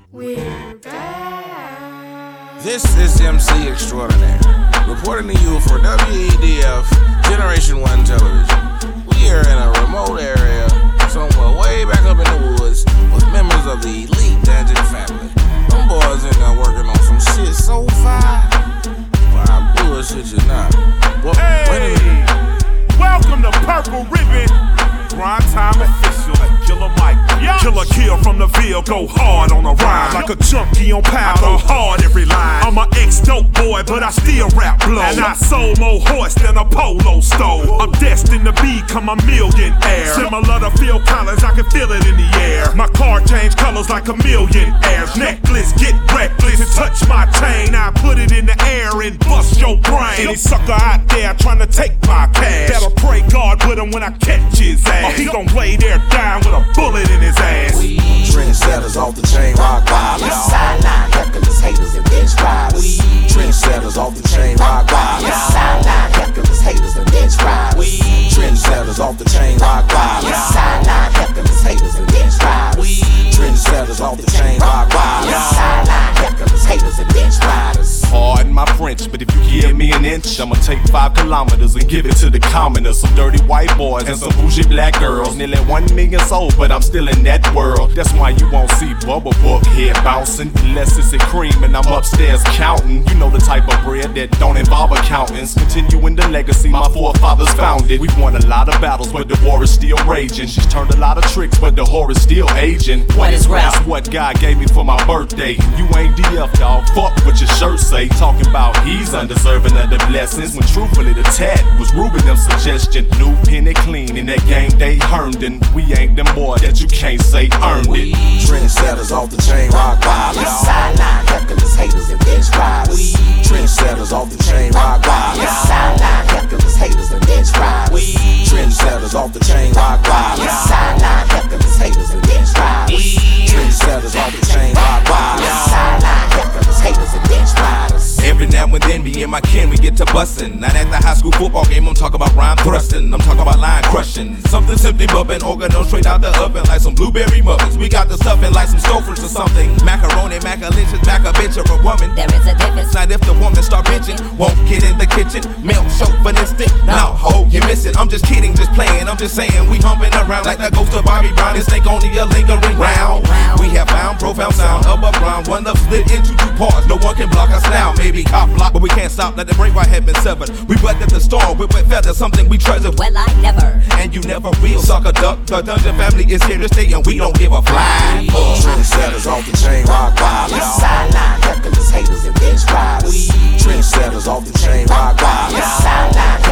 We're back. This is MC Extraordinaire, reporting to you for WEDF Generation 1 Television. We are in a remote area, somewhere way back up in the woods, with members of the elite Dungeon family. Them boys in there working on some shit so fire. Well, I bullshit you not. Well, hey, welcome to Purple Ribbon. Grind time official, Killer Mike. Yes. Killer kill from the Ville, go hard on a rhyme. Like a junkie on powder, go hard every line. I'm an ex-dope boy, but I still rap blow. And I sold more horse than a polo stole. I'm destined to become a millionaire. Similar to Phil Collins, I can feel it in the air. My car change colors like a millionaire's. Necklace, get reckless and touch my chain. I put it in the air and bust your brain. Any sucker out there trying to take my cash, better pray God with him when I catch his ass. He gon' lay there down with a bullet in his ass. Trendsetters off the chain, rock violence. Sideline hecklers, haters, and bench riders. Trendsetters off the chain, rock violence. Sideline hecklers, haters, and bench riders. Trendsetters off the chain, rock violence. Sideline hecklers, haters, and bench riders. Trendsetters off the chain, rock violence. Sideline hecklers, haters, and bench riders. Pardon my French, but if you give me an inch, I'ma take 5 kilometers and give it to the commoners. Some dirty white boys and some bougie black girls. Nearly 1 million souls, but I'm still in that world. That's why you won't see Bubble Book head bouncing, unless it's a cream and I'm upstairs counting. You know the type of bread that don't involve accountants. Continuing the legacy my forefathers founded. We've won a lot of battles, but the war is still raging. She's turned a lot of tricks, but the whore is still aging. What is rap? That's what God gave me for my birthday. You ain't DF, dog. Fuck what your shirt say. Talking about he's undeserving of the blessings, when truthfully the tat was Ruben them suggestion. New penny clean in that game they earned, and we ain't them boy that you can't say earned it. Trendsetters off the chain, rock violence. Sideline hecklers, haters, and bench riders. Trendsetters off the chain, rock violence. Sideline hecklers, haters, and bench riders. Trendsetters off the chain, rock violence. Sideline hecklers, haters, and bench riders. Trendsetters off the chain, rock violence. Sideline hecklers, haters, and bench riders. Every now and then, me and my kin, we get to bustin'. Not at the high school football game, I'm talking about rhyme thrustin'. I'm talking about line crushing. Something simply bubbin', organo straight out the oven like some blueberry muffins. We got the stuffin' like some Stouffer's or something. Macaroni, macalicious, mac a bitch or a woman. There is a difference. Not if the woman start bitching, won't get in the kitchen. Male chauvinistic, now ho, you miss it. I'm just kidding, just playing, I'm just saying. We humping around like the ghost of Bobby Brown. This ain't only a lingering round. We have found profound sound of a brown. One love split into 2 parts, no one can block us now. Maybe cop block, but we can't stop, let the break right had been severed. We weathered the storm with wet feathers, something we treasure. Well, I never. And you never will, sucker duck. The Dungeon family is here to stay and we don't give a fly. Trendsetters off the chain, rock violence. Sideline hecklers, haters, and bench riders. Trendsetters off the chain, rock violence. Sideline